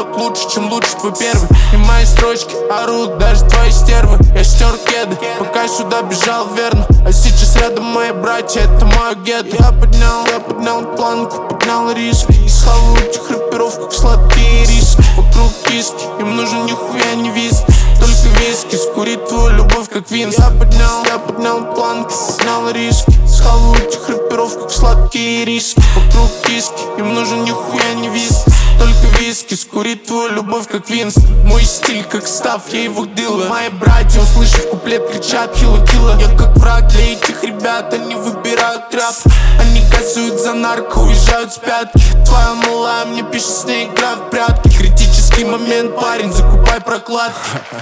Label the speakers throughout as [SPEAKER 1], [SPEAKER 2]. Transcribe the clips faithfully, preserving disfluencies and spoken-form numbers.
[SPEAKER 1] поет лучше, чем лучше твой первый. И мои строчки орут даже твои стервы. Я стер кеды, пока сюда бежал верно. А сейчас рядом мои братья, это мое гетто. Я поднял, я поднял планку, поднял риск. И схавал этих рэперов, как сладкие риски. Вокруг киски, им нужен нихуя не виски, только виски, скурить твою любовь, как винс. Я поднял, я поднял планку, поднял риски. Схавал этих рэперов, как сладкие риски. Вокруг киски, им нужен нихуя не виски, только виски, скурить твою любовь, как винс. Мой стиль, как став, я его дыла. Мои братья, услышав куплет, кричат хила-кила. Я как враг для этих ребят, они выбирают трап. Они кассуют за нарко, уезжают с пятки. Твоя малая мне пишет, с ней игра в прятки. Критический момент, парень, закупай прокладки.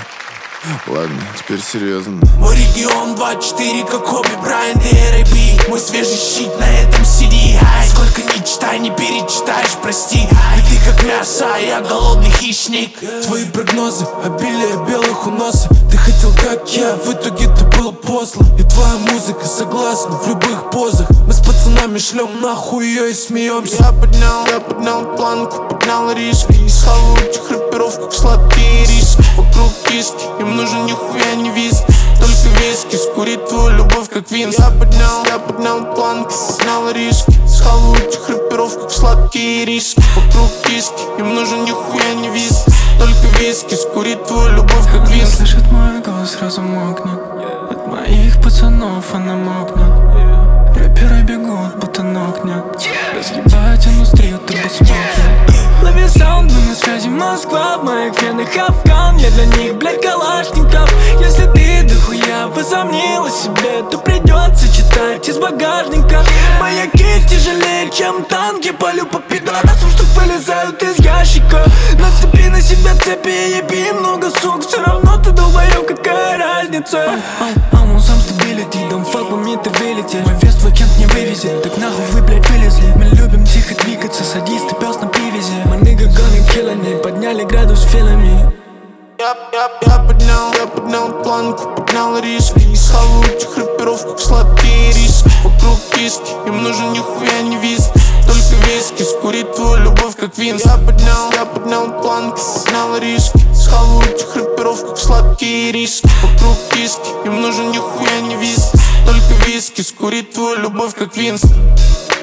[SPEAKER 2] Ладно, теперь серьезно.
[SPEAKER 1] Мой регион два четыре, как Коби Брайант и эр эй би. Мой свежий щит на этом си ди. Ай, сколько не читай, не перечитаешь, прости. И ты как мясо, а я голодный хищник. Твои прогнозы, обилие белых у носа. Ты хотел как я, в итоге ты был поздно. И твоя музыка согласна в любых позах. Мы с пацанами шлем нахуй ее и смеемся. Я поднял, я поднял планку, поднял риски. И схавал этих рэперов, как сладкие риски. Вокруг киски, им нужен нихуя не виски, только виски, скурить твою любовь, как винс. Я поднял, я поднял планку, поднял риски. Схавал этих рэперов, как сладкие риски. Вокруг киски, им нужен нихуя не виски, только виски, скурить твою любовь, как винс.
[SPEAKER 3] Слышит мой голос, сразу мокнет. От моих пацанов она мокнет. Рэперы бегут, будто ног нет. Разъебать индустрию, ты посмотрит. Лови саунд, мы на связи, Москва. В моих венах Афган, я для них, блядь, калашников. Если ты дохуя возомнила себе, то придется читать из багажника. Моя кисть тяжелее, чем танки. Полю по пидорасам, что вылезают из ящика. Нацепи на себя цепи и еби много сук. Все равно ты долбоёб, какая разница? I'm on some stability, don't fuck with me, ты вылетел. Мой вес твой кент не вывезет, так нахуй вы, блядь, вылезли. Мы любим тихо двигаться, садисты, пес на привязи. Мы nigga gonna kill it, подняли градус филами.
[SPEAKER 1] Я, я, я поднял, я поднял планку, поднял риски. И схавал этих рэперов, как сладкие риски. Вокруг киски, им нужен нихуя не виски, только виски, скурить твою любовь, как винс. Я поднял, я поднял планку, поднял риски. Схавал этих рэперов, как сладкие риски. Вокруг киски, им нужен нихуя не виски, только виски, скурить твою любовь, как винс.